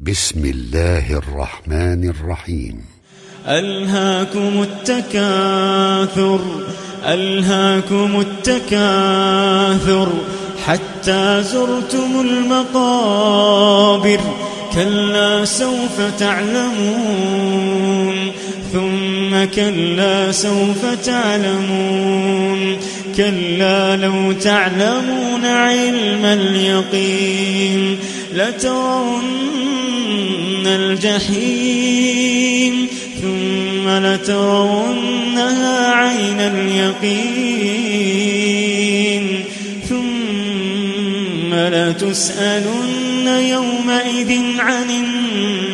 بسم الله الرحمن الرحيم. ألهاكم التكاثر حتى زرتم المقابر كلا سوف تعلمون ثم كلا سوف تعلمون كلا لو تعلمون علم اليقين لترون الجحيم ثم لترونها عين اليقين ثم لتسألن يومئذ عن النعيم.